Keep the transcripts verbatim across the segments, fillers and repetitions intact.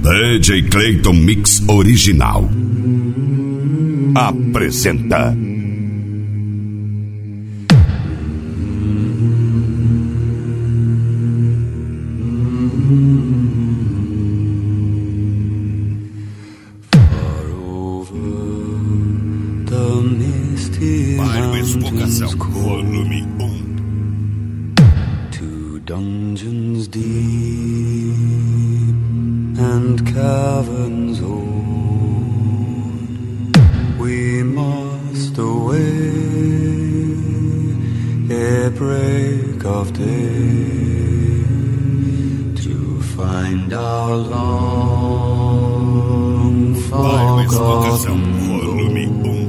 D J Clayton Mix Original apresenta Mário Exvocação, volume um. To dungeons deep and caverns old we must away ere break of day to find our long forgotten volume um.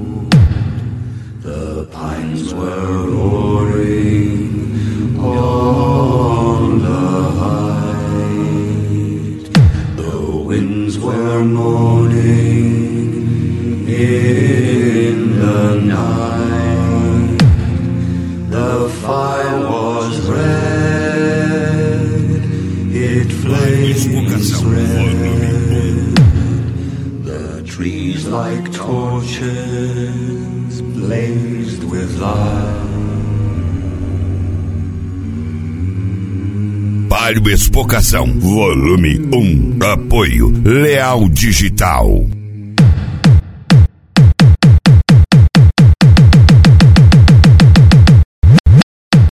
The pines were roaring on the height, the winds were moaning in the night, the fire was red, it flames red, the trees like torches blazed with light. Mário Exvocação, volume um. Apoio Leal Digital.